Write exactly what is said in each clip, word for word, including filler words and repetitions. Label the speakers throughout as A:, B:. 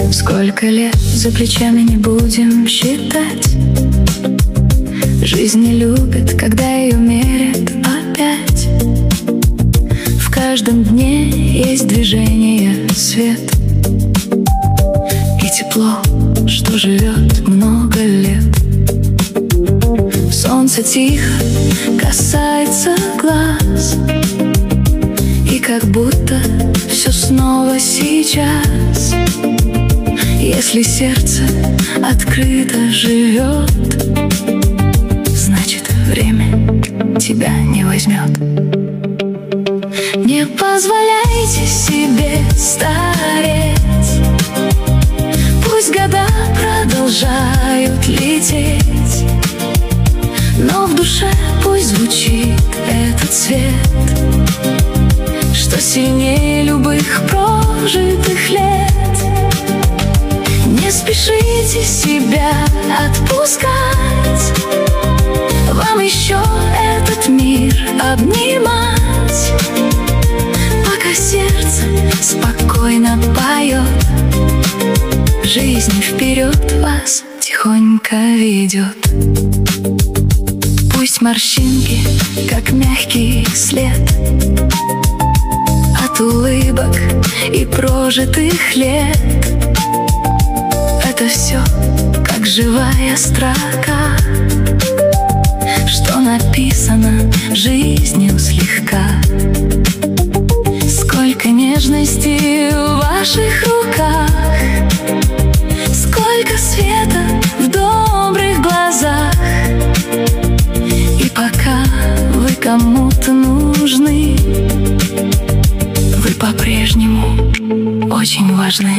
A: Сколько лет за плечами не будем считать. Жизнь не любит, когда ее мерят опять. В каждом дне есть движение, свет и тепло, что живет много лет. Солнце тихо касается глаз, и как будто все снова сейчас. Если сердце открыто живет, значит, время тебя не возьмет. Не позволяйте себе стареть, пусть года продолжают лететь, но в душе пусть звучит этот цвет, что сильнее любых прожитых лет. Не спешите себя отпускать, вам еще этот мир обнимать, пока сердце спокойно поет, жизнь вперед вас тихонько ведет. Пусть морщинки, как мягкий след от улыбок и прожитых лет, это все, как живая строка, что написано жизнью слегка. Сколько нежности в ваших руках, сколько света в добрых глазах. И пока вы кому-то нужны, вы по-прежнему очень важны.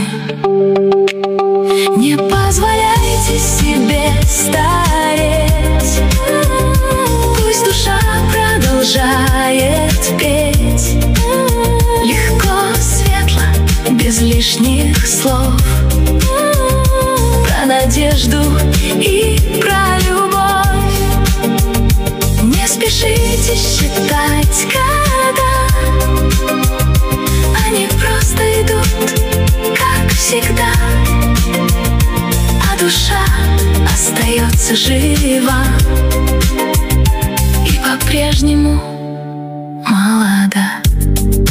A: Не позволяйте себе стареть, пусть душа продолжает петь. Легко, светло, без лишних слов, про надежду и про любовь. Не спешите считать года, они просто идут, как всегда. Душа остается жива и по-прежнему молода.